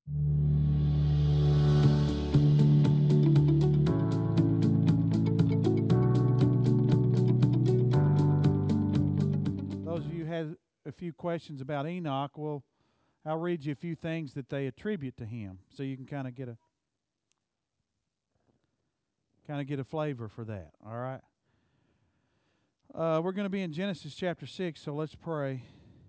Those of you who had a few questions about Enoch, well, I'll read you a few things that they attribute to him, so you can kind of get a flavor for that. All right. We're going to be in Genesis chapter 6, so let's pray.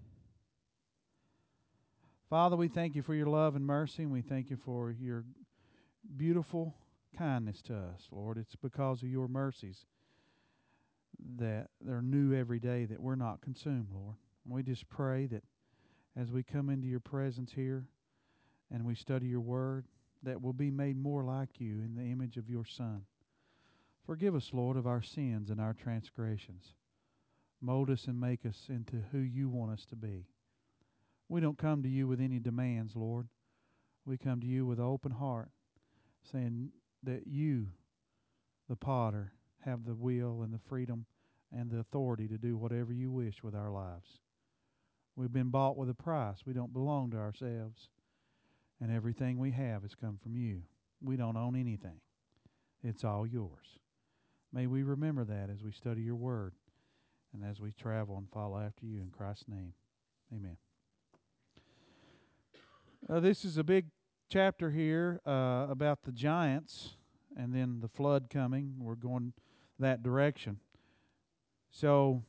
Father, we thank you for your love and mercy, and we thank you for your beautiful kindness to us, Lord. It's because of your mercies that they're new every day, that we're not consumed, Lord. And we just pray that as we come into your presence here and we study your word, that we'll be made more like you in the image of your Son. Forgive us, Lord, of our sins and our transgressions. Mold us and make us into who you want us to be. We don't come to you with any demands, Lord. We come to you with an open heart, saying that you, the potter, have the will and the freedom and the authority to do whatever you wish with our lives. We've been bought with a price. We don't belong to ourselves. And everything we have has come from you. We don't own anything. It's all yours. May we remember that as we study your word and as we travel and follow after you in Christ's name. Amen. This is a big chapter here about the giants and then the flood coming. We're going that direction. So,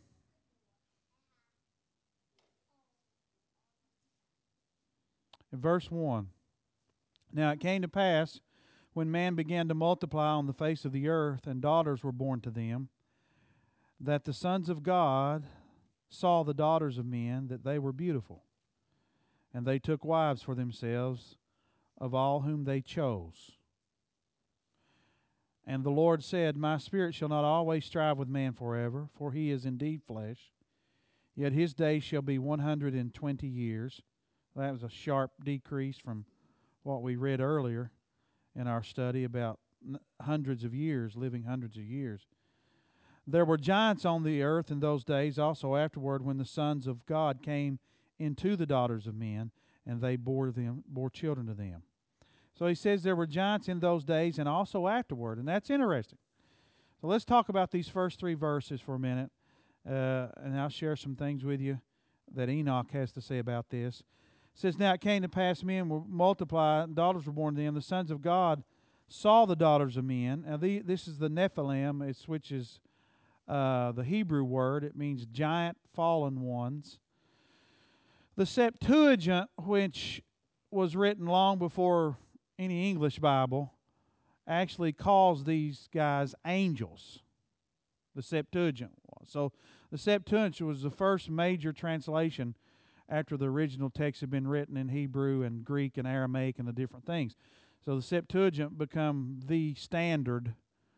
in verse 1, now it came to pass when man began to multiply on the face of the earth and daughters were born to them, that the sons of God saw the daughters of men, that they were beautiful. And they took wives for themselves of all whom they chose. And the Lord said, My spirit shall not always strive with man forever, for he is indeed flesh. Yet his days shall be 120 years. That was a sharp decrease from what we read earlier in our study about hundreds of years, living hundreds of years. There were giants on the earth in those days, also afterward, when the sons of God came into the daughters of men, and they bore children to them. So he says there were giants in those days and also afterward, and that's interesting. So let's talk about these first three verses for a minute, and I'll share some things with you that Enoch has to say about this. It says, Now it came to pass, men were multiplied, and daughters were born to them. The sons of God saw the daughters of men. Now this is the Nephilim, which is the Hebrew word. It means giant fallen ones. The Septuagint, which was written long before any English Bible, actually calls these guys angels. The Septuagint was. So the Septuagint was the first major translation after the original text had been written in Hebrew and Greek and Aramaic and the different things. So the Septuagint become the standard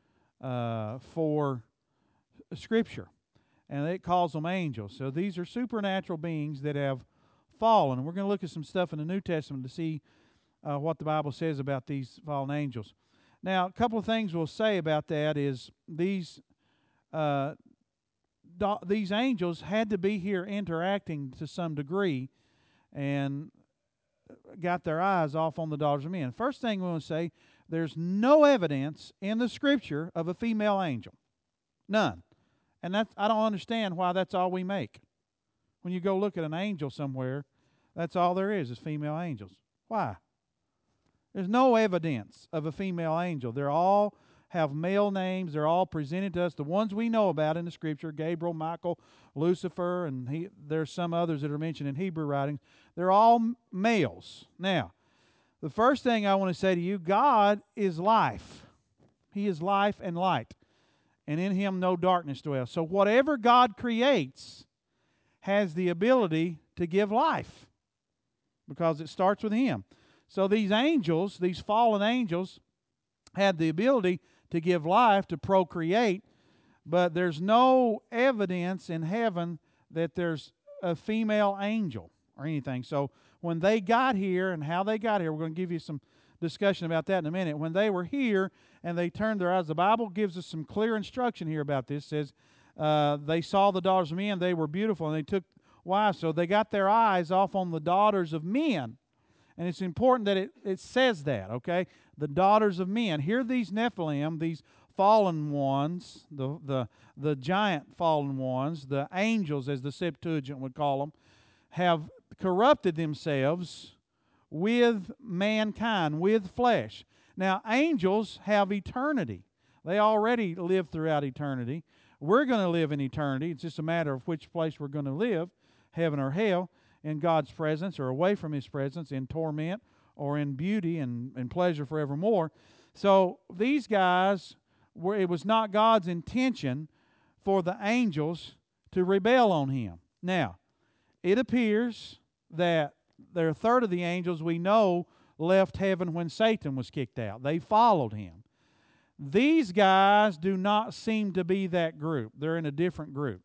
for Scripture. And it calls them angels. So these are supernatural beings that have fallen. And we're going to look at some stuff in the New Testament to see what the Bible says about these fallen angels. Now, a couple of things we'll say about that is these angels had to be here interacting to some degree and got their eyes off on the daughters of men. First thing we want to say, there's no evidence in the Scripture of a female angel. None. And I don't understand why that's all we make. When you go look at an angel somewhere, that's all there is female angels. Why? There's no evidence of a female angel. They all have male names. They're all presented to us. The ones we know about in the Scripture, Gabriel, Michael, Lucifer, and there's some others that are mentioned in Hebrew writings. They're all males. Now, the first thing I want to say to you, God is life. He is life and light. And in Him no darkness dwells. So whatever God creates has the ability to give life because it starts with Him. So these angels, these fallen angels, had the ability to give life, to procreate, but there's no evidence in heaven that there's a female angel or anything. So when they got here and how they got here, we're going to give you some discussion about that in a minute. When they were here and they turned their eyes, the Bible gives us some clear instruction here about this. It says they saw the daughters of men, they were beautiful, and they took wives. So they got their eyes off on the daughters of men. And it's important that it says that, okay? The daughters of men. Here these Nephilim, these fallen ones, the giant fallen ones, the angels, as the Septuagint would call them, have corrupted themselves with mankind, with flesh. Now, angels have eternity. They already live throughout eternity. We're going to live in eternity. It's just a matter of which place we're going to live, heaven or hell, in God's presence or away from His presence, in torment or in beauty and pleasure forevermore. So these guys, it was not God's intention for the angels to rebel on Him. Now, it appears that there are a third of the angels we know left heaven when Satan was kicked out. They followed him. These guys do not seem to be that group. They're in a different group.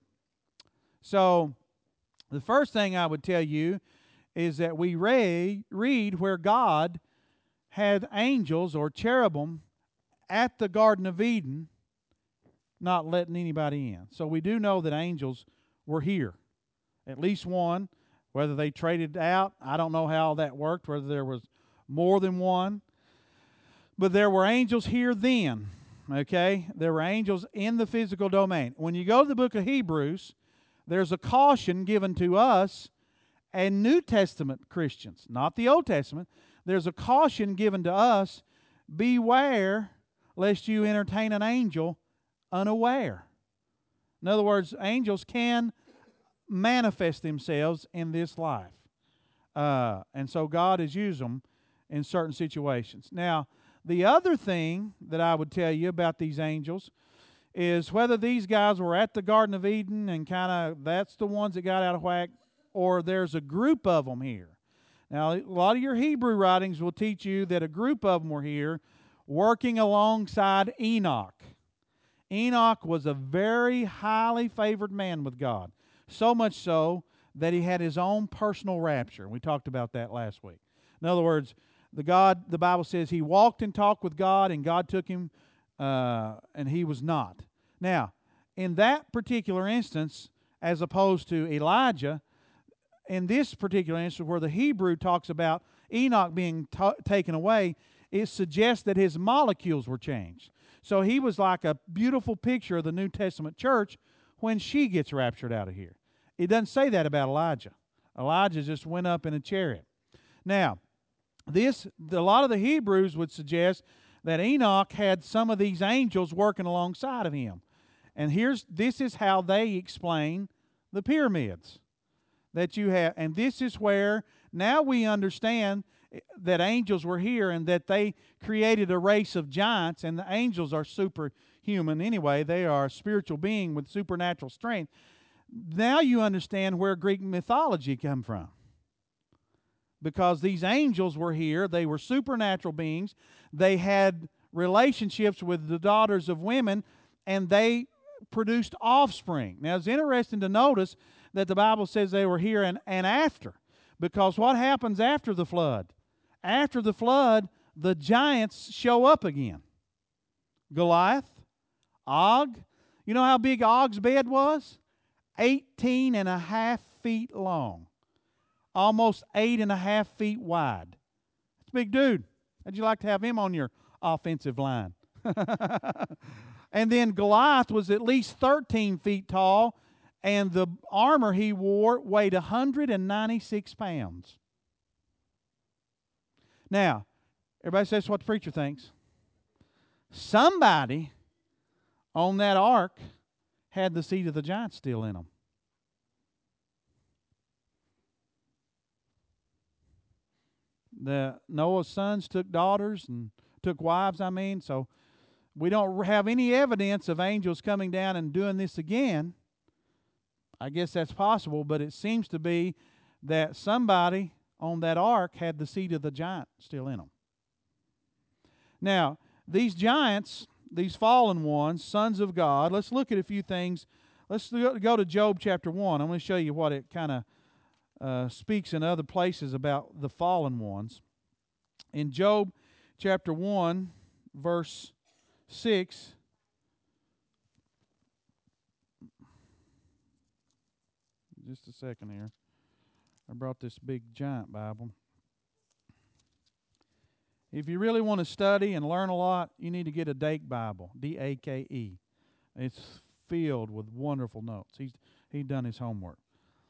So the first thing I would tell you is that we read where God had angels or cherubim at the Garden of Eden not letting anybody in. So we do know that angels were here. At least one. Whether they traded out, I don't know how that worked, whether there was more than one. But there were angels here then, okay? There were angels in the physical domain. When you go to the book of Hebrews, there's a caution given to us and New Testament Christians, not the Old Testament. There's a caution given to us, beware lest you entertain an angel unaware. In other words, angels can manifest themselves in this life. And so God has used them in certain situations. Now, the other thing that I would tell you about these angels is whether these guys were at the Garden of Eden and kind of that's the ones that got out of whack, or there's a group of them here. Now, a lot of your Hebrew writings will teach you that a group of them were here working alongside Enoch. Enoch was a very highly favored man with God. So much so that he had his own personal rapture. We talked about that last week. In other words, the Bible says he walked and talked with God, and God took him, and he was not. Now, in that particular instance, as opposed to Elijah, in this particular instance where the Hebrew talks about Enoch being taken away, it suggests that his molecules were changed. So he was like a beautiful picture of the New Testament church when she gets raptured out of here. It doesn't say that about Elijah. Elijah just went up in a chariot. Now, a lot of the Hebrews would suggest that Enoch had some of these angels working alongside of him. And this is how they explain the pyramids that you have. And this is where now we understand that angels were here and that they created a race of giants, and the angels are superhuman anyway. They are a spiritual being with supernatural strength. Now you understand where Greek mythology come from. Because these angels were here, they were supernatural beings, they had relationships with the daughters of women, and they produced offspring. Now it's interesting to notice that the Bible says they were here and after. Because what happens after the flood? After the flood, the giants show up again. Goliath, Og. You know how big Og's bed was? 18 and a half feet long. Almost 8.5 feet wide. It's a big dude. How'd you like to have him on your offensive line? And then Goliath was at least 13 feet tall, and the armor he wore weighed 196 pounds. Now, everybody says what the preacher thinks. Somebody on that ark had the seed of the giant still in them. Noah's sons took daughters and took wives, so we don't have any evidence of angels coming down and doing this again. I guess that's possible, but it seems to be that somebody on that ark had the seed of the giant still in them. Now, these giants, these fallen ones, sons of God, let's look at a few things. Let's go to Job chapter 1. I'm going to show you what it kind of speaks in other places about the fallen ones. In Job chapter 1, verse 6, just a second here. I brought this big giant Bible. If you really want to study and learn a lot, you need to get a Dake Bible, D-A-K-E. It's filled with wonderful notes. He's done his homework.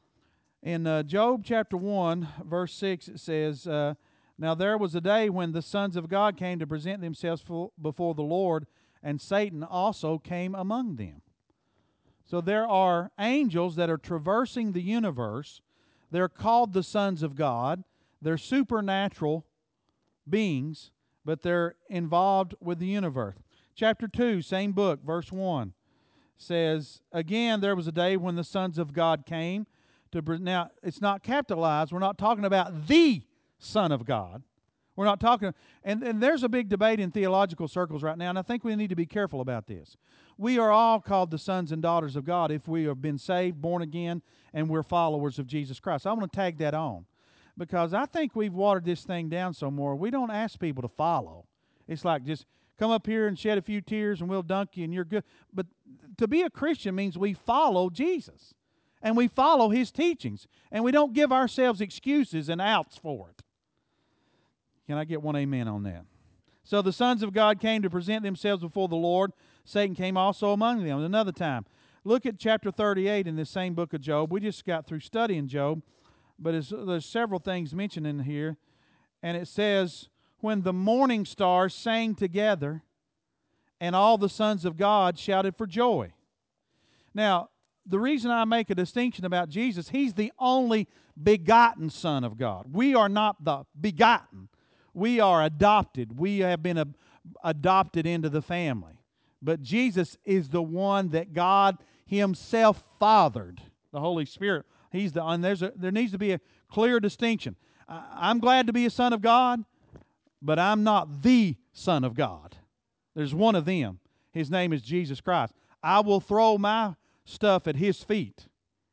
In Job chapter 1, verse 6, it says, Now there was a day when the sons of God came to present themselves before the Lord, and Satan also came among them. So there are angels that are traversing the universe. They're called the sons of God. They're supernatural beings, but they're involved with the universe. Chapter 2, same book, verse 1, says, Again, there was a day when the sons of God came to... Now, it's not capitalized. We're not talking about the Son of God. We're not talking... And there's a big debate in theological circles right now, and I think we need to be careful about this. We are all called the sons and daughters of God if we have been saved, born again, and we're followers of Jesus Christ. I want to tag that on, because I think we've watered this thing down some more. We don't ask people to follow. It's like, just come up here and shed a few tears and we'll dunk you and you're good. But to be a Christian means we follow Jesus and we follow His teachings, and we don't give ourselves excuses and outs for it. Can I get one amen on that? So the sons of God came to present themselves before the Lord. Satan came also among them another time. Look at chapter 38 in this same book of Job. We just got through studying Job, but there's several things mentioned in here. And it says, When the morning stars sang together, and all the sons of God shouted for joy. Now, the reason I make a distinction about Jesus, He's the only begotten Son of God. We are not the begotten. We are adopted. We have been adopted into the family. But Jesus is the one that God Himself fathered, the Holy Spirit. He's the, and there needs to be a clear distinction. I'm glad to be a son of God, but I'm not the Son of God. There's one of them. His name is Jesus Christ. I will throw my stuff at His feet.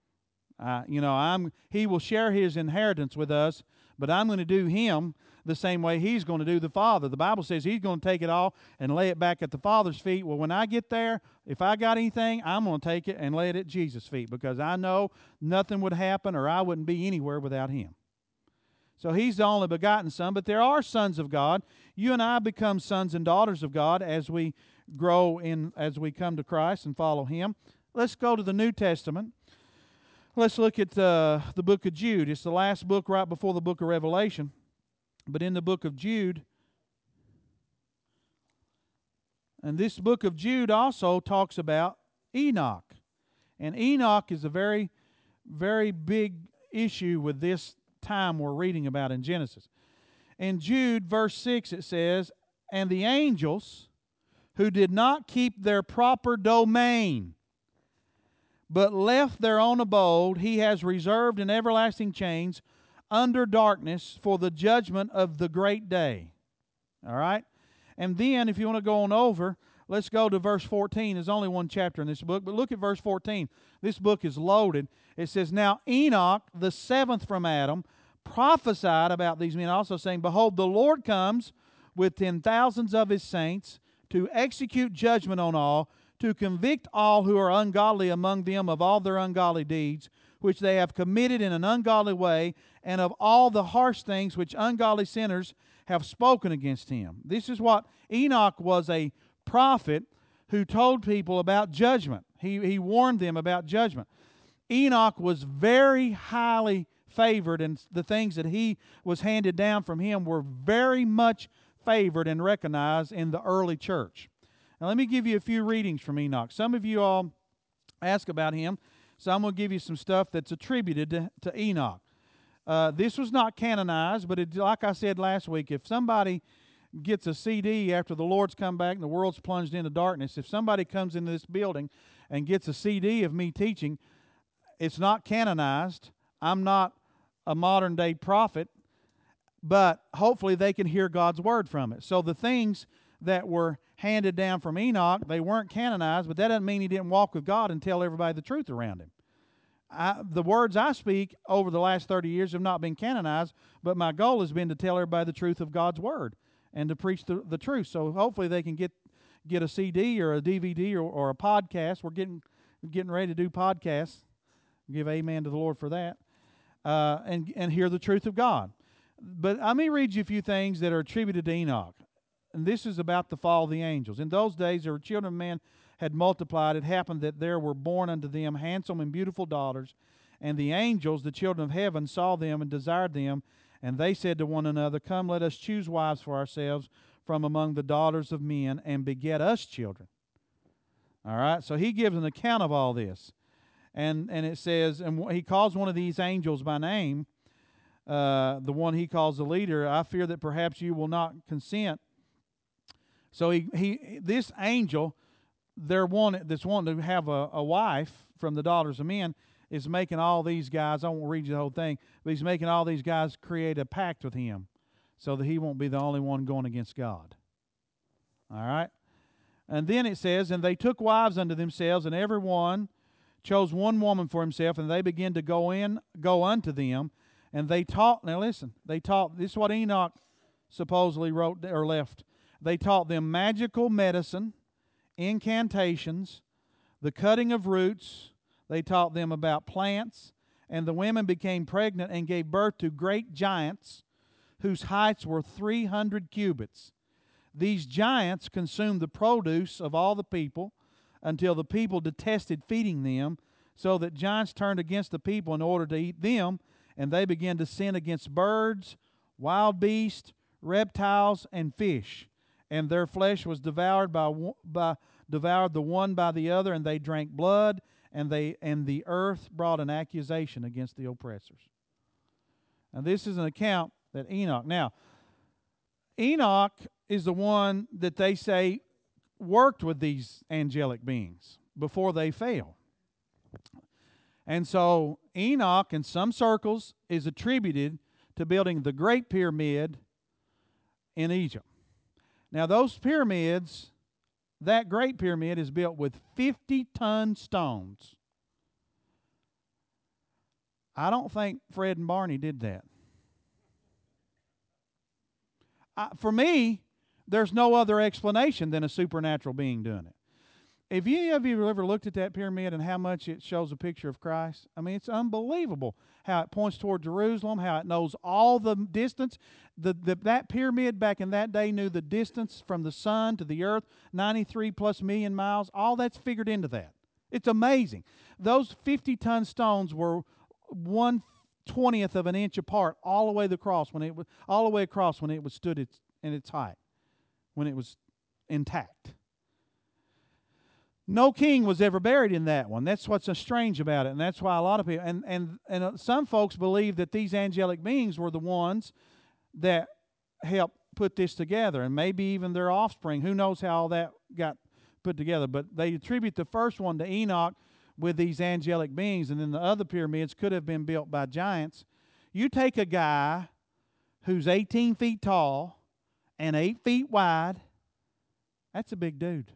He will share His inheritance with us, but I'm going to do Him the same way He's going to do the Father. The Bible says He's going to take it all and lay it back at the Father's feet. Well, when I get there, if I got anything, I'm going to take it and lay it at Jesus' feet, because I know nothing would happen, or I wouldn't be anywhere without Him. So He's the only begotten Son, but there are sons of God. You and I become sons and daughters of God as we grow as we come to Christ and follow Him. Let's go to the New Testament. Let's look at the book of Jude. It's the last book right before the book of Revelation. But in the book of Jude, and this book of Jude also talks about Enoch. And Enoch is a very, very big issue with this time we're reading about in Genesis. In Jude, verse 6, it says, And the angels who did not keep their proper domain, but left their own abode, He has reserved in everlasting chains under darkness for the judgment of the great day. All right? And then, if you want to go on over, let's go to verse 14. There's only one chapter in this book, but look at verse 14. This book is loaded. It says, Now Enoch, the seventh from Adam, prophesied about these men, also saying, Behold, the Lord comes with 10,000s of His saints to execute judgment on all, to convict all who are ungodly among them of all their ungodly deeds, which they have committed in an ungodly way, and of all the harsh things which ungodly sinners have spoken against Him. This is what Enoch was, a prophet who told people about judgment. He warned them about judgment. Enoch was very highly favored, and the things that he was handed down from him were very much favored and recognized in the early church. Now let me give you a few readings from Enoch. Some of you all ask about him, so I'm going to give you some stuff that's attributed to Enoch. This was not canonized, but like I said last week, if somebody gets a CD after the Lord's come back and the world's plunged into darkness, if somebody comes into this building and gets a CD of me teaching, it's not canonized. I'm not a modern-day prophet, but hopefully they can hear God's Word from it. So the things that were handed down from Enoch, they weren't canonized, but that doesn't mean he didn't walk with God and tell everybody the truth around him. The words I speak over the last 30 years have not been canonized, but my goal has been to tell everybody the truth of God's Word and to preach the truth. So hopefully they can get a CD or a DVD or a podcast. We're getting ready to do podcasts. Give amen to the Lord for that. And hear the truth of God. But let me read you a few things that are attributed to Enoch. And this is about the fall of the angels. In those days, there were children of men had multiplied. It happened that there were born unto them handsome and beautiful daughters. And the angels, the children of heaven, saw them and desired them. And they said to one another, Come, let us choose wives for ourselves from among the daughters of men, and beget us children. All right, so he gives an account of all this. And it says, and he calls one of these angels by name, the one he calls the leader. I fear that perhaps you will not consent. So this angel, that's wanting to have a wife from the daughters of men, is making all these guys, I won't read you the whole thing, but he's making all these guys create a pact with him so that he won't be the only one going against God. All right? And then it says, and they took wives unto themselves, and every one chose one woman for himself, and they began to go unto them, and they taught, now listen, this is what Enoch supposedly wrote or left. They taught them magical medicine, incantations, the cutting of roots. They taught them about plants, and the women became pregnant and gave birth to great giants whose heights were 300 cubits. These giants consumed the produce of all the people until the people detested feeding them, so that giants turned against the people in order to eat them, and they began to sin against birds, wild beasts, reptiles, and fish. And their flesh was devoured devoured the one by the other, and they drank blood, and the earth brought an accusation against the oppressors. And this is an account that Enoch. Now, Enoch is the one that they say worked with these angelic beings before they fell. And so Enoch, in some circles, is attributed to building the Great Pyramid in Egypt. Now, those pyramids, that Great Pyramid is built with 50-ton stones. I don't think Fred and Barney did that. For me, there's no other explanation than a supernatural being doing it. Have you ever looked at that pyramid and how much it shows a picture of Christ? I mean, it's unbelievable how it points toward Jerusalem, how it knows all the distance. That pyramid back in that day knew the distance from the sun to the earth, 93 plus million miles. All that's figured into that. It's amazing. Those 50-ton stones were 1/20th of an inch apart all the way across when it was stood in its height, when it was intact. No king was ever buried in that one. That's what's so strange about it, and that's why a lot of people and some folks believe that these angelic beings were the ones that helped put this together, and maybe even their offspring. Who knows how all that got put together? But they attribute the first one to Enoch with these angelic beings, and then the other pyramids could have been built by giants. You take a guy who's 18 feet tall and 8 feet wide. That's a big dude.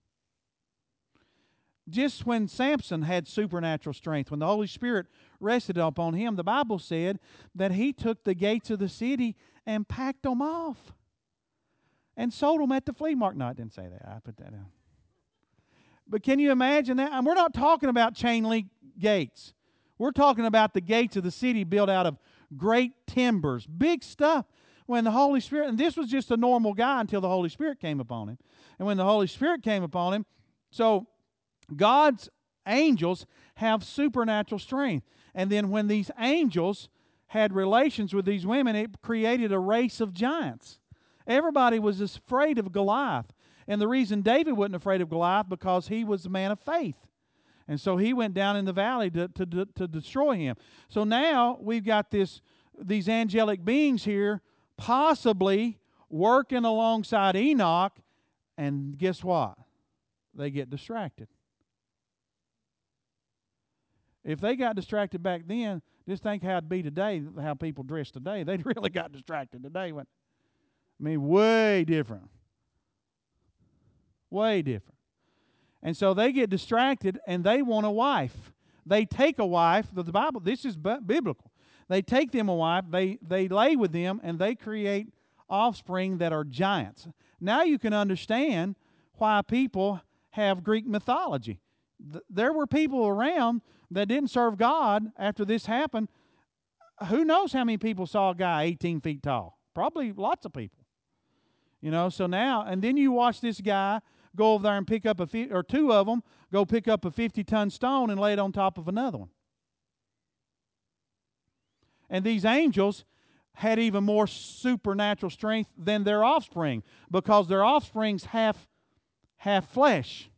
Just when Samson had supernatural strength, when the Holy Spirit rested upon him, the Bible said that he took the gates of the city and packed them off and sold them at the flea market. No, I didn't say that. I put that down. But can you imagine that? And we're not talking about chain link gates. We're talking about the gates of the city built out of great timbers, big stuff. When the Holy Spirit, and this was just a normal guy until the Holy Spirit came upon him. And when the Holy Spirit came upon him, so God's angels have supernatural strength. And then when these angels had relations with these women, it created a race of giants. Everybody was afraid of Goliath. And the reason David wasn't afraid of Goliath, because he was a man of faith. And so he went down in the valley to destroy him. So now we've got these angelic beings here possibly working alongside Enoch. And guess what? They get distracted. If they got distracted back then, just think how it'd be today, how people dress today. They'd really got distracted today. I mean, way different. Way different. And so they get distracted and they want a wife. They take a wife. The Bible, this is biblical. They take them a wife, they lay with them, and they create offspring that are giants. Now you can understand why people have Greek mythology. There were people around that didn't serve God after this happened. who knows how many people saw a guy 18 feet tall? Probably lots of people. So now, and then you watch this guy go over there and pick up or two of them go pick up a 50-ton stone and lay it on top of another one. And these angels had even more supernatural strength than their offspring, because their offspring's half flesh.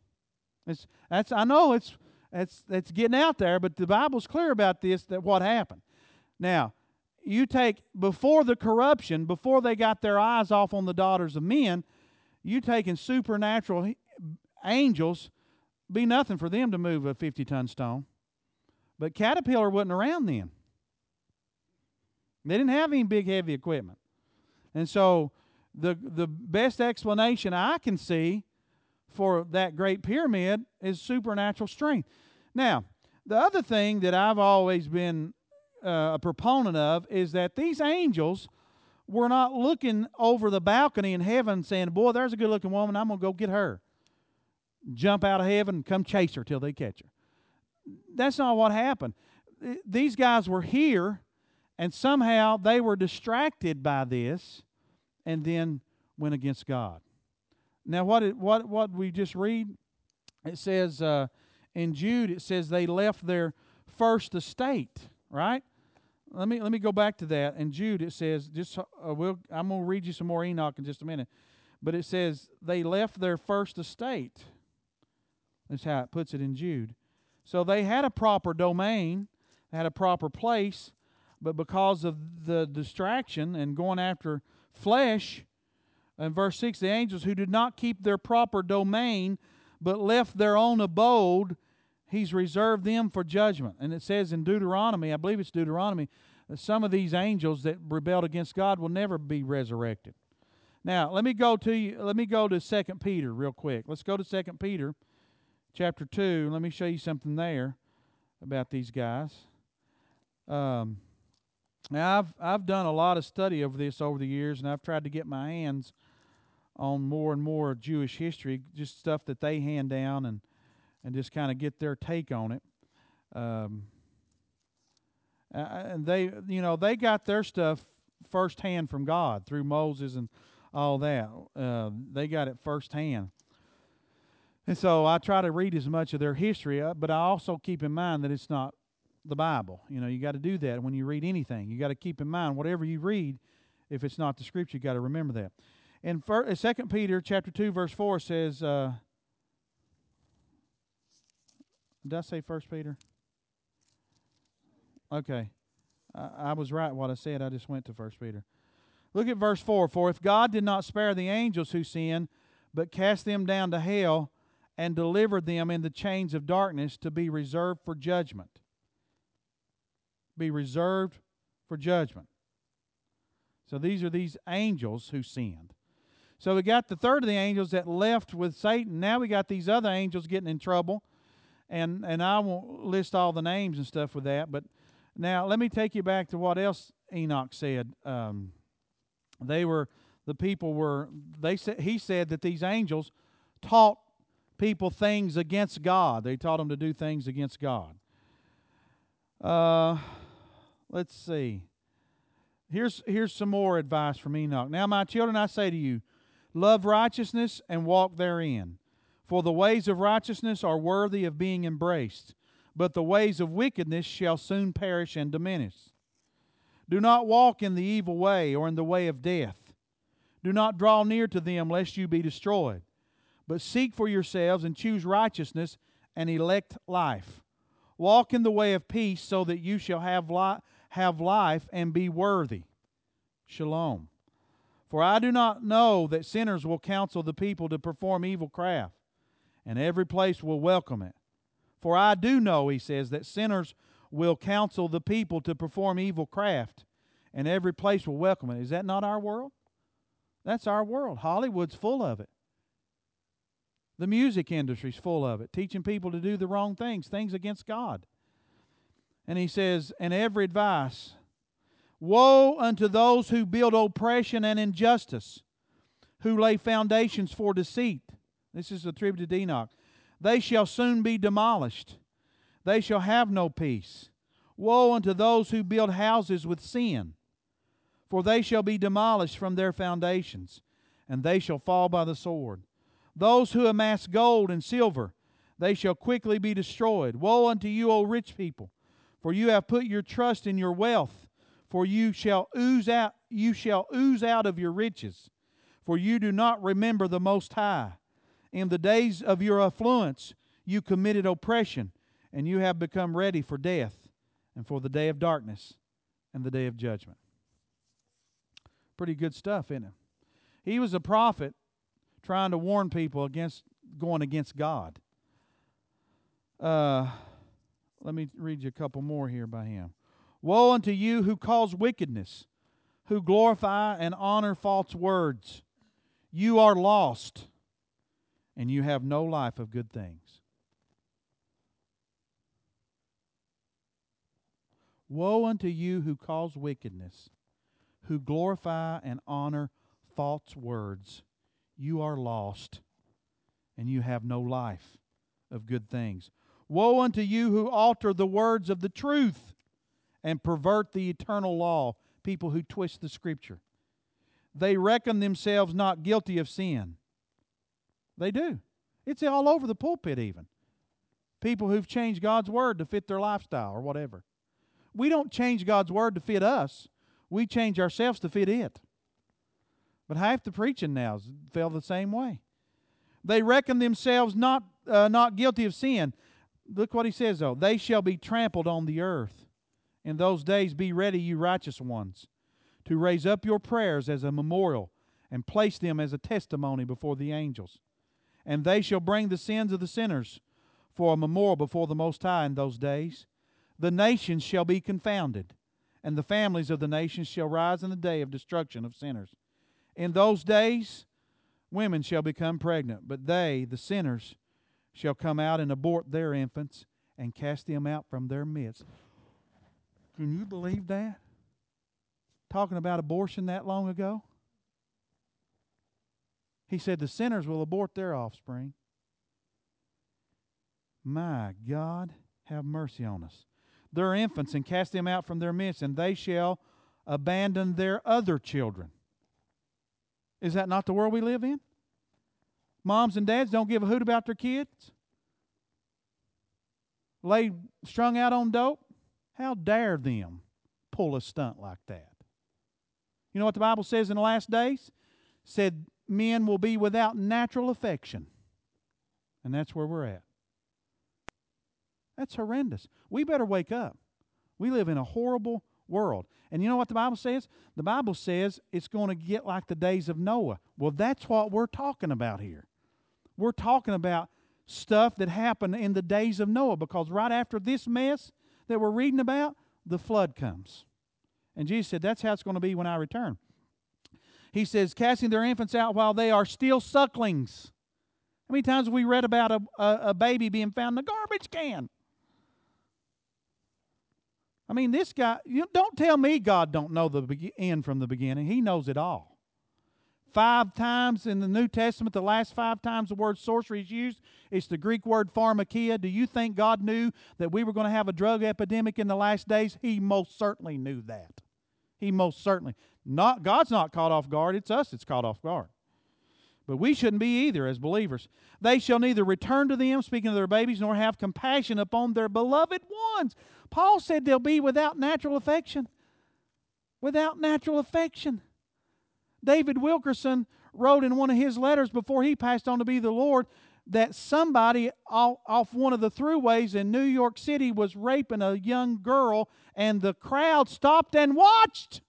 I know it's getting out there, but the Bible's clear about this, that what happened. Now, you take, before the corruption, before they got their eyes off on the daughters of men, you taking supernatural angels, be nothing for them to move a 50-ton stone. But Caterpillar wasn't around then. They didn't have any big, heavy equipment. And so the best explanation I can see for that Great Pyramid is supernatural strength. Now, the other thing that I've always been a proponent of is that these angels were not looking over the balcony in heaven saying, boy, there's a good-looking woman, I'm going to go get her. Jump out of heaven and come chase her till they catch her. That's not what happened. These guys were here, and somehow they were distracted by this and then went against God. Now, what we just read, it says in Jude, it says they left their first estate, right? Let me go back to that. In Jude, it says, I'm going to read you some more Enoch in just a minute, but it says they left their first estate. That's how it puts it in Jude. So they had a proper domain, had a proper place, but because of the distraction and going after flesh, in verse 6, the angels who did not keep their proper domain, but left their own abode, He's reserved them for judgment. And it says in Deuteronomy, I believe it's Deuteronomy, that some of these angels that rebelled against God will never be resurrected. Now, let me go to 2 Peter real quick. Let's go to 2 Peter chapter 2. Let me show you something there about these guys. Now, I've done a lot of study over this over the years, and I've tried to get my hands on more and more Jewish history, just stuff that they hand down, and just kind of get their take on it. And they got their stuff firsthand from God through Moses and all that. They got it firsthand. And so I try to read as much of their history, but I also keep in mind that it's not the Bible. You got to do that when you read anything. You got to keep in mind whatever you read, if it's not the Scripture, you got to remember that. In 2 Peter chapter 2, verse 4 says, did I say 1 Peter? Okay. I was right what I said. I just went to 1 Peter. Look at verse 4. For if God did not spare the angels who sinned, but cast them down to hell and delivered them in the chains of darkness to be reserved for judgment. Be reserved for judgment. So these are these angels who sinned. So we got the third of the angels that left with Satan. Now we got these other angels getting in trouble. And I won't list all the names and stuff with that. But now let me take you back to what else Enoch said. He said that these angels taught people things against God. They taught them to do things against God. Let's see. Here's some more advice from Enoch. Now, my children, I say to you, love righteousness and walk therein. For the ways of righteousness are worthy of being embraced, but the ways of wickedness shall soon perish and diminish. Do not walk in the evil way or in the way of death. Do not draw near to them lest you be destroyed. But seek for yourselves and choose righteousness and elect life. Walk in the way of peace so that you shall have life and be worthy. Shalom. For I do not know that sinners will counsel the people to perform evil craft, and every place will welcome it. For I do know, he says, that sinners will counsel the people to perform evil craft, and every place will welcome it. Is that not our world? That's our world. Hollywood's full of it. The music industry's full of it, teaching people to do the wrong things against God. And he says, and every advice, woe unto those who build oppression and injustice, who lay foundations for deceit. This is attributed to Enoch. They shall soon be demolished. They shall have no peace. Woe unto those who build houses with sin, for they shall be demolished from their foundations, and they shall fall by the sword. Those who amass gold and silver, they shall quickly be destroyed. Woe unto you, O rich people, for you have put your trust in your wealth, for you shall ooze out of your riches, for you do not remember the Most High. In the days of your affluence you committed oppression, and you have become ready for death, and for the day of darkness, and the day of judgment. Pretty good stuff, isn't it? He was a prophet trying to warn people against going against God. Let me read you a couple more here by him. Woe unto you who cause wickedness, who glorify and honor false words. You are lost, and you have no life of good things. Woe unto you who cause wickedness, who glorify and honor false words. You are lost, and you have no life of good things. Woe unto you who alter the words of the truth and pervert the eternal law, people who twist the Scripture. They reckon themselves not guilty of sin. They do. It's all over the pulpit even. People who've changed God's Word to fit their lifestyle or whatever. We don't change God's Word to fit us. We change ourselves to fit it. But half the preaching now fell the same way. They reckon themselves not guilty of sin. Look what he says, though. They shall be trampled on the earth. In those days be ready, you righteous ones, to raise up your prayers as a memorial and place them as a testimony before the angels. And they shall bring the sins of the sinners for a memorial before the Most High in those days. The nations shall be confounded, and the families of the nations shall rise in the day of destruction of sinners. In those days women shall become pregnant, but they, the sinners, shall come out and abort their infants and cast them out from their midst. Can you believe that? Talking about abortion that long ago? He said the sinners will abort their offspring. My God, have mercy on us. Their infants and cast them out from their midst, and they shall abandon their other children. Is that not the world we live in? Moms and dads don't give a hoot about their kids? Lay strung out on dope? How dare them pull a stunt like that? You know what the Bible says in the last days? It said men will be without natural affection. And that's where we're at. That's horrendous. We better wake up. We live in a horrible world. And you know what the Bible says? The Bible says it's going to get like the days of Noah. Well, that's what we're talking about here. We're talking about stuff that happened in the days of Noah, because right after this mess that we're reading about, the flood comes. And Jesus said, that's how it's going to be when I return. He says, casting their infants out while they are still sucklings. How many times have we read about a baby being found in a garbage can? I mean, this guy, don't tell me God don't know the end from the beginning. He knows it all. 5 times in the New Testament, the last 5 times the word sorcery is used, it's the Greek word pharmakia. Do you think God knew that we were going to have a drug epidemic in the last days? He most certainly knew that. He most certainly. God's not caught off guard. It's us that's caught off guard. But we shouldn't be either as believers. They shall neither return to them, speaking of their babies, nor have compassion upon their beloved ones. Paul said they'll be without natural affection. Without natural affection. David Wilkerson wrote in one of his letters before he passed on to be the Lord that somebody off one of the throughways in New York City was raping a young girl, and the crowd stopped and watched.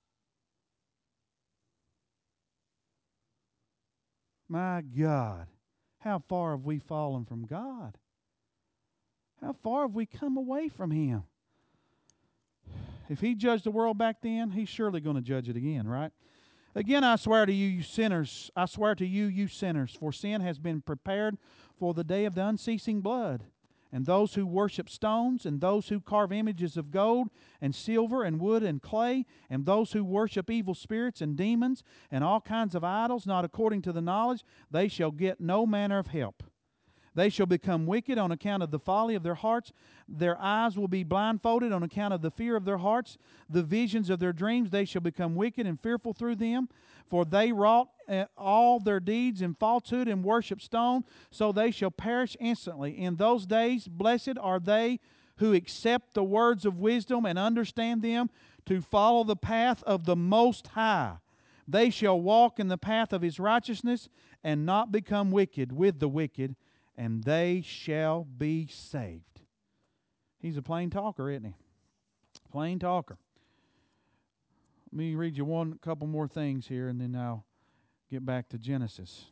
My God, how far have we fallen from God? How far have we come away from Him? If He judged the world back then, He's surely going to judge it again, right? Again, I swear to you, you sinners, I swear to you, you sinners, for sin has been prepared for the day of the unceasing blood. And those who worship stones, and those who carve images of gold and silver and wood and clay, and those who worship evil spirits and demons and all kinds of idols, not according to the knowledge, they shall get no manner of help. They shall become wicked on account of the folly of their hearts. Their eyes will be blindfolded on account of the fear of their hearts. The visions of their dreams, they shall become wicked and fearful through them. For they wrought all their deeds in falsehood and worship stone, so they shall perish instantly. In those days, blessed are they who accept the words of wisdom and understand them, to follow the path of the Most High. They shall walk in the path of His righteousness and not become wicked with the wicked, and they shall be saved. He's a plain talker, isn't he? Plain talker. Let me read you a couple more things here, and then I'll get back to Genesis.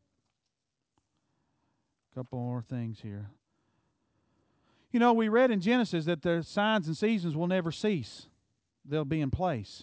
A couple more things here. You know, we read in Genesis that the signs and seasons will never cease. They'll be in place.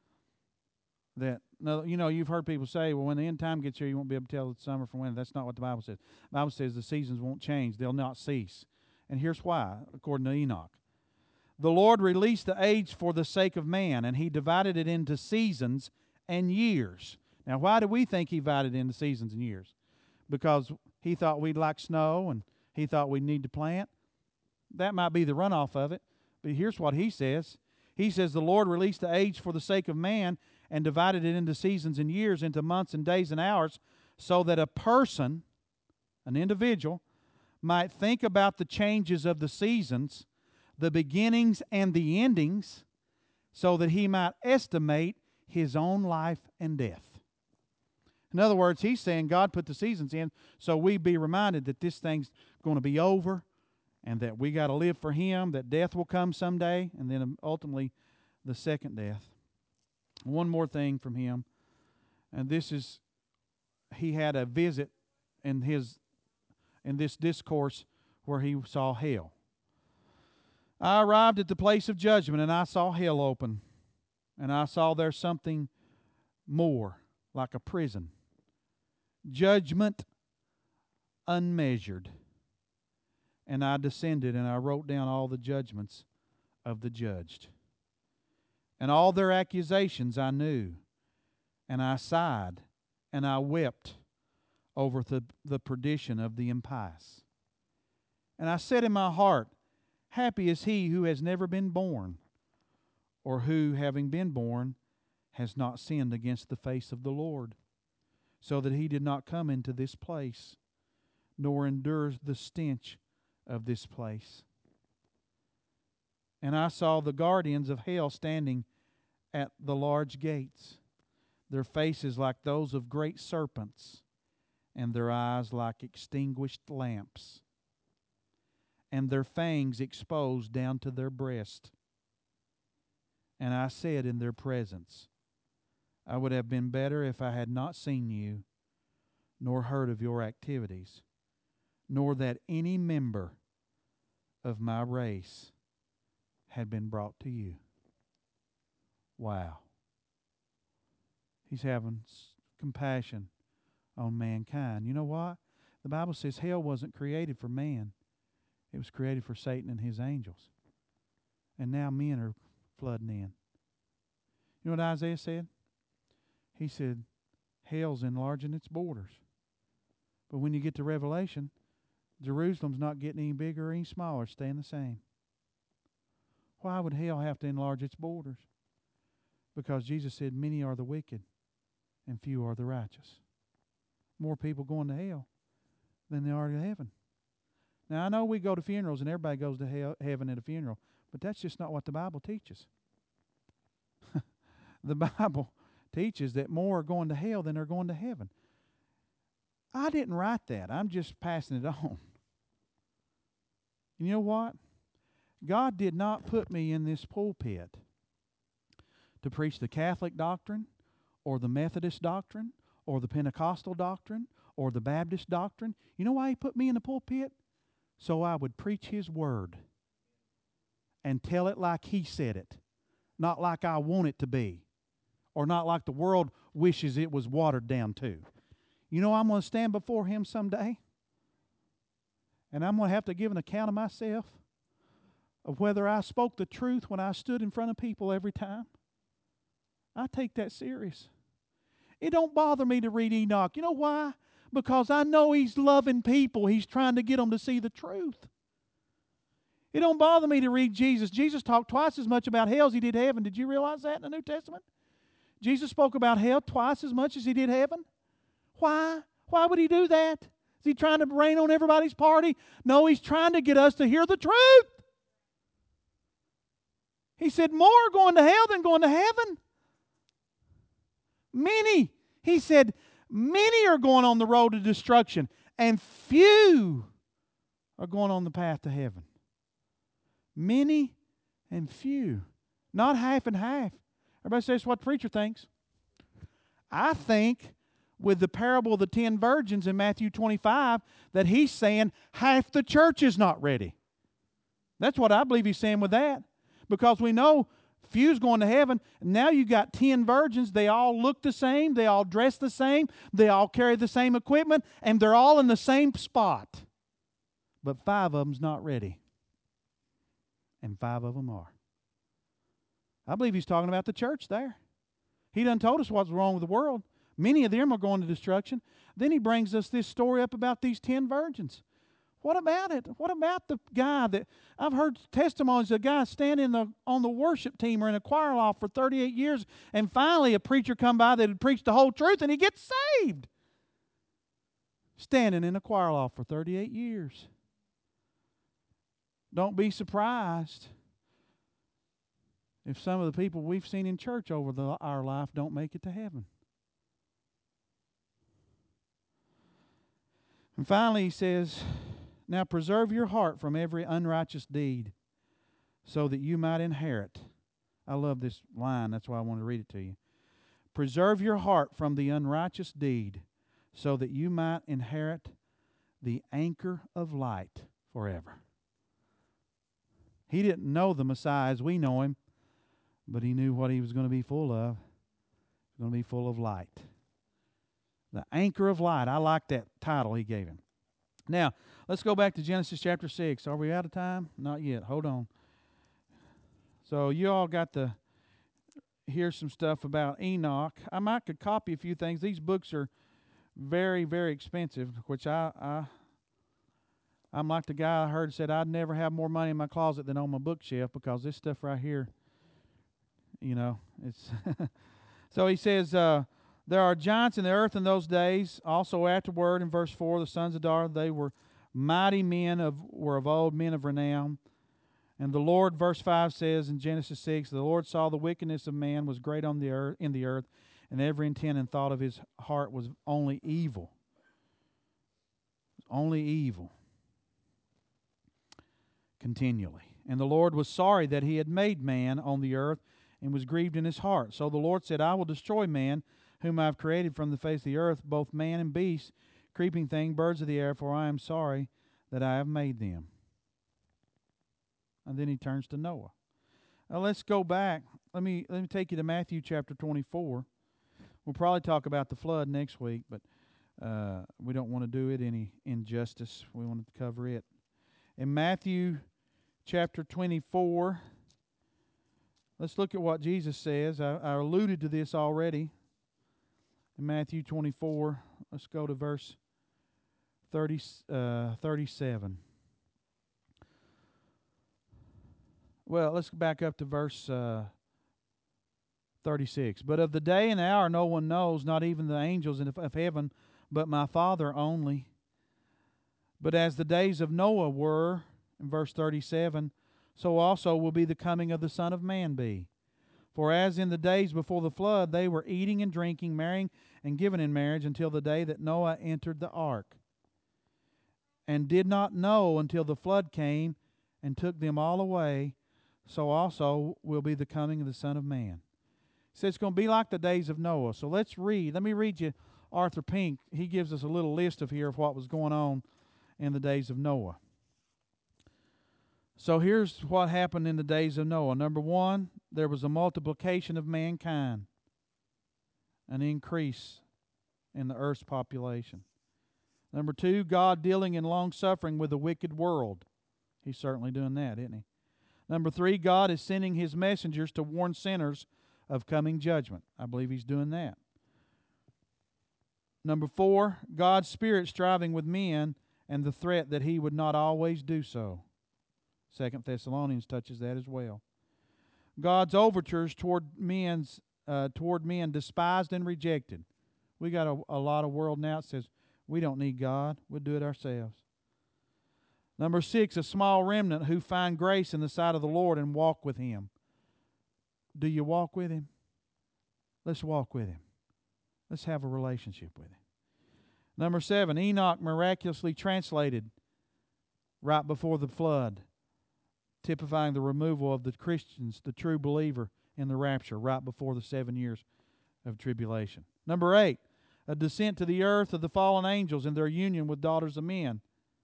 That, you know, you've heard people say, well, when the end time gets here, you won't be able to tell the summer from winter. That's not what the Bible says. The Bible says the seasons won't change. They'll not cease. And here's why, according to Enoch. The Lord released the age for the sake of man, and He divided it into seasons and years. Now, why do we think He divided it into seasons and years? Because He thought we'd like snow, and He thought we'd need to plant. That might be the runoff of it. But here's what He says. He says the Lord released the age for the sake of man and divided it into seasons and years, into months and days and hours, so that a person, an individual, might think about the changes of the seasons, the beginnings and the endings, so that he might estimate his own life and death. In other words, he's saying God put the seasons in so we be reminded that this thing's going to be over and that we got to live for Him, that death will come someday, and then ultimately the second death. One more thing from him, and this is, he had a visit in this discourse where he saw hell. I arrived at the place of judgment, and I saw hell open, and I saw there something more, like a prison. Judgment unmeasured. And I descended, and I wrote down all the judgments of the judged. And all their accusations I knew, and I sighed, and I wept over the perdition of the impious. And I said in my heart, happy is he who has never been born, or who, having been born, has not sinned against the face of the Lord, so that he did not come into this place, nor endure the stench of this place. And I saw the guardians of hell standing at the large gates, their faces like those of great serpents, and their eyes like extinguished lamps, and their fangs exposed down to their breast. And I said in their presence, I would have been better if I had not seen you, nor heard of your activities, nor that any member of my race had been brought to you. Wow. He's having compassion on mankind. You know what? The Bible says hell wasn't created for man. It was created for Satan and his angels. And now men are flooding in. You know what Isaiah said? He said, hell's enlarging its borders. But when you get to Revelation, Jerusalem's not getting any bigger or any smaller, it's staying the same. Why would hell have to enlarge its borders? Because Jesus said, many are the wicked and few are the righteous. More people going to hell than there are to heaven. Now, I know we go to funerals and everybody goes to heaven at a funeral, but that's just not what the Bible teaches. The Bible teaches that more are going to hell than are going to heaven. I didn't write that. I'm just passing it on. And you know what? God did not put me in this pulpit to preach the Catholic doctrine or the Methodist doctrine or the Pentecostal doctrine or the Baptist doctrine. You know why He put me in the pulpit? So I would preach His word and tell it like He said it, not like I want it to be, or not like the world wishes it was watered down to. You know I'm going to stand before Him someday, and I'm going to have to give an account of myself of whether I spoke the truth when I stood in front of people every time. I take that serious. It don't bother me to read Enoch. You know why? Because I know He's loving people. He's trying to get them to see the truth. It don't bother me to read Jesus. Jesus talked twice as much about hell as He did heaven. Did you realize that in the New Testament? Jesus spoke about hell twice as much as He did heaven. Why? Why would He do that? Is He trying to rain on everybody's party? No, He's trying to get us to hear the truth. He said more are going to hell than going to heaven. Many. He said many are going on the road to destruction, and few are going on the path to heaven. Many and few. Not half and half. Everybody says what the preacher thinks. I think with the parable of the 10 virgins in Matthew 25 that he's saying half the church is not ready. That's what I believe he's saying with that. Because we know few's going to heaven. Now you got 10 virgins. They all look the same. They all dress the same. They all carry the same equipment. And they're all in the same spot. But 5 of them's not ready. And 5 of them are. I believe he's talking about the church there. He done told us what's wrong with the world. Many of them are going to destruction. Then he brings us this story up about these 10 virgins. What about it? What about the guy that I've heard testimonies of a guy standing on the worship team or in a choir loft for 38 years, and finally a preacher come by that had preached the whole truth and he gets saved. Standing in a choir loft for 38 years. Don't be surprised if some of the people we've seen in church over our life don't make it to heaven. And finally he says, now preserve your heart from every unrighteous deed, so that you might inherit. I love this line, that's why I want to read it to you. Preserve your heart from the unrighteous deed, so that you might inherit the anchor of light forever. He didn't know the Messiah as we know him, but he knew what he was going to be full of. He was going to be full of light. The anchor of light. I like that title he gave him. Now, let's go back to Genesis chapter 6. Are we out of time? Not yet. Hold on. So you all got to hear some stuff about Enoch. I might could copy a few things. These books are very, very expensive, which I'm like the guy I heard said I'd never have more money in my closet than on my bookshelf, because this stuff right here, it's... So he says, there are giants in the earth in those days. Also afterward, in verse 4, the sons of Dar, they were mighty men were of old, men of renown. And the Lord, verse 5 says in Genesis 6, the Lord saw the wickedness of man was great in the earth, and every intent and thought of his heart was only evil. Only evil. Continually. And the Lord was sorry that he had made man on the earth, and was grieved in his heart. So the Lord said, I will destroy man, whom I have created from the face of the earth, both man and beast, creeping thing, birds of the air, for I am sorry that I have made them. And then he turns to Noah. Now let's go back. Let me take you to Matthew chapter 24. We'll probably talk about the flood next week, but we don't want to do it any injustice. We want to cover it. In Matthew chapter 24, let's look at what Jesus says. I alluded to this already. In Matthew 24, let's go to verse 37. Well, let's back up to verse 36. But of the day and hour no one knows, not even the angels of heaven, but my Father only. But as the days of Noah were, in verse 37, so also will be the coming of the Son of Man be. For as in the days before the flood, they were eating and drinking, marrying and giving in marriage, until the day that Noah entered the ark, and did not know until the flood came and took them all away, so also will be the coming of the Son of Man. It says it's going to be like the days of Noah. So let's read. Let me read you Arthur Pink. He gives us a little list of what was going on in the days of Noah. So here's what happened in the days of Noah. Number one, there was a multiplication of mankind, an increase in the earth's population. Number two, God dealing in long-suffering with a wicked world. He's certainly doing that, isn't he? Number three, God is sending his messengers to warn sinners of coming judgment. I believe he's doing that. Number 4, God's Spirit striving with men and the threat that He would not always do so. 2 Thessalonians touches that as well. God's overtures toward men despised and rejected. We got a lot of world now that says we don't need God, we'll do it ourselves. Number 6, a small remnant who find grace in the sight of the Lord and walk with Him. Do you walk with Him? Let's walk with Him. Let's have a relationship with Him. Number 7, Enoch miraculously translated right before the flood, typifying the removal of the Christians, the true believer, in the rapture right before the 7 years of tribulation. Number 8, a descent to the earth of the fallen angels and their union with daughters of men.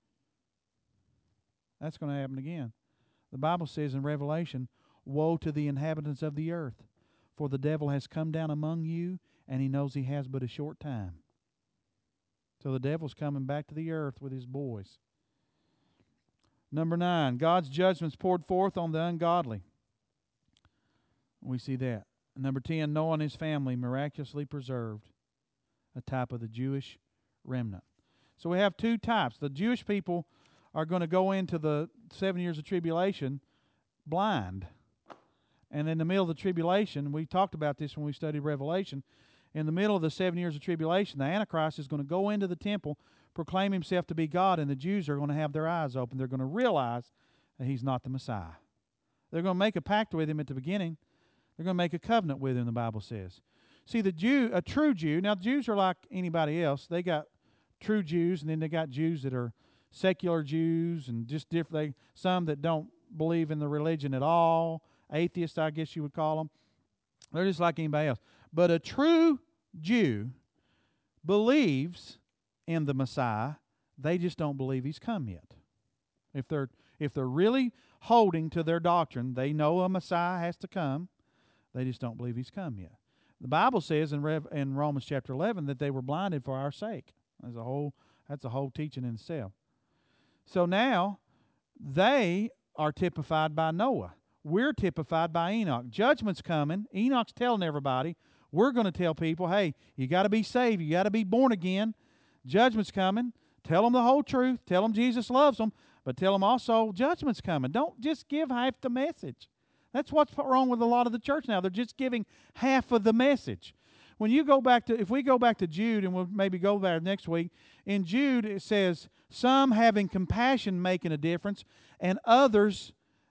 That's going to happen again. The Bible says in Revelation, woe to the inhabitants of the earth, for the devil has come down among you, and he knows he has but a short time. So the devil's coming back to the earth with his boys. Number 9, God's judgments poured forth on the ungodly. We see that. Number 10, Noah and his family miraculously preserved, a type of the Jewish remnant. So we have two types. The Jewish people are going to go into the 7 years of tribulation blind. And in the middle of the tribulation, we talked about this when we studied Revelation, in the middle of the 7 years of tribulation, the Antichrist is going to go into the temple, proclaim himself to be God, and the Jews are going to have their eyes open. They're going to realize that he's not the Messiah. They're going to make a pact with him at the beginning. They're going to make a covenant with him, the Bible says. See, a true Jew, now Jews are like anybody else. They got true Jews, and then they got Jews that are secular Jews, and just different. Some that don't believe in the religion at all, atheists, I guess you would call them. They're just like anybody else. But a true Jew believes in the Messiah. They just don't believe he's come yet. If they're really holding to their doctrine, they know a Messiah has to come. They just don't believe he's come yet. The Bible says in Romans chapter 11 that they were blinded for our sake. That's a whole teaching in itself. So now they are typified by Noah. We're typified by Enoch. Judgment's coming. Enoch's telling everybody. We're going to tell people, hey, you got to be saved. You got to be born again. Judgment's coming. Tell them the whole truth. Tell them Jesus loves them. But tell them also judgment's coming. Don't just give half the message. That's what's wrong with a lot of the church now. They're just giving half of the message. When you go back to, if we go back to Jude, and we'll maybe go there next week, in Jude it says, some having compassion making a difference, and others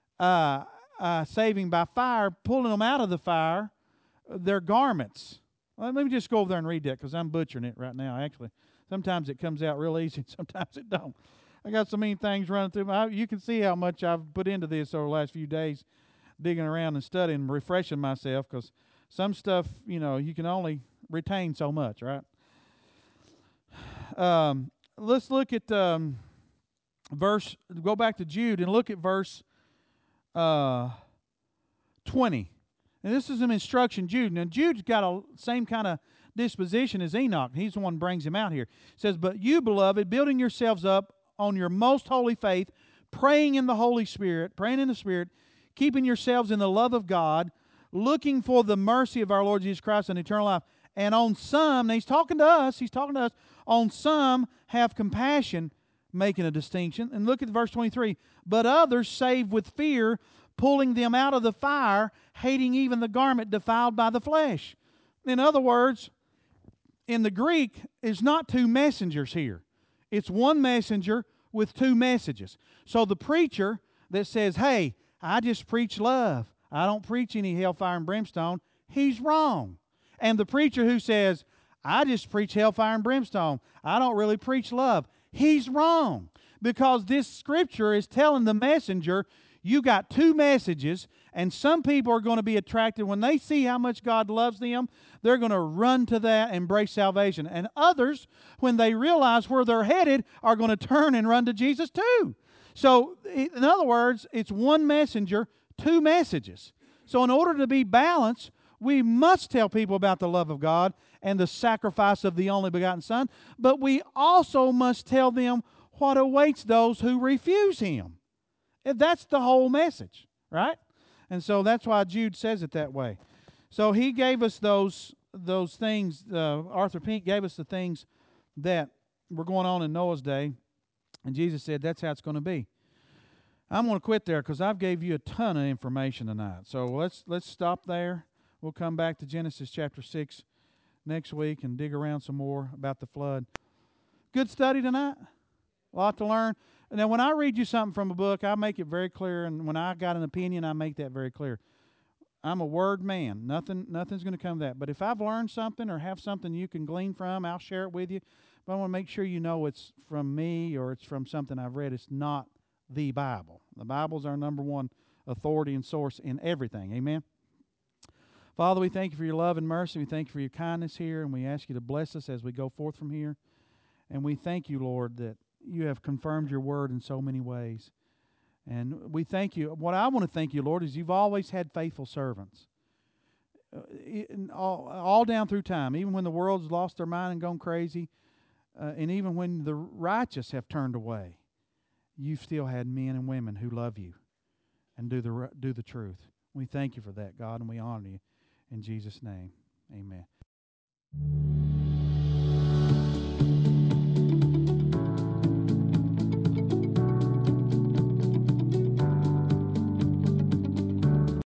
saving by fire, pulling them out of the fire, their garments. Well, let me just go over there and read that because I'm butchering it right now, actually. Sometimes it comes out real easy, sometimes it don't. I got so many things running through my... You can see how much I've put into this over the last few days, digging around and studying and refreshing myself, because some stuff, you can only retain so much, right? Let's look at go back to Jude and look at verse 20. And this is an instruction, Jude. Now, Jude's got a same kind of disposition as Enoch. He's the one who brings him out here. It says, but you, beloved, building yourselves up on your most holy faith, praying in the Holy Spirit, praying in the Spirit, keeping yourselves in the love of God, looking for the mercy of our Lord Jesus Christ and eternal life. And on some, now he's talking to us, on some have compassion, making a distinction. And look at verse 23. But others save with fear, pulling them out of the fire, hating even the garment defiled by the flesh. In other words, in the Greek, is not two messengers here. It's one messenger with two messages. So the preacher that says, hey, I just preach love, I don't preach any hellfire and brimstone, he's wrong. And the preacher who says, I just preach hellfire and brimstone, I don't really preach love, he's wrong. Because this scripture is telling the messenger, you got two messages, and some people are going to be attracted. When they see how much God loves them, they're going to run to that and embrace salvation. And others, when they realize where they're headed, are going to turn and run to Jesus too. So, in other words, it's one messenger, two messages. So in order to be balanced, we must tell people about the love of God and the sacrifice of the only begotten Son, but we also must tell them what awaits those who refuse Him. That's the whole message, right? And so that's why Jude says it that way. So he gave us those things. Arthur Pink gave us the things that we're going on in Noah's day, and Jesus said that's how it's going to be. I'm going to quit there because I've gave you a ton of information tonight. So let's stop there. We'll come back to Genesis chapter 6 next week and dig around some more about the flood. Good study tonight. A lot to learn. Now, when I read you something from a book, I make it very clear, and when I got an opinion, I make that very clear. I'm a word man. Nothing's going to come of that. But if I've learned something or have something you can glean from, I'll share it with you. But I want to make sure you know it's from me or it's from something I've read. It's not the Bible. The Bible's our number one authority and source in everything. Amen? Father, we thank you for your love and mercy. We thank you for your kindness here, and we ask you to bless us as we go forth from here. And we thank you, Lord, that you have confirmed your word in so many ways. And we thank you. What I want to thank you, Lord, is you've always had faithful servants. All down through time, even when the world's lost their mind and gone crazy, and even when the righteous have turned away, you've still had men and women who love you and do the truth. We thank you for that, God, and we honor you. In Jesus' name, amen.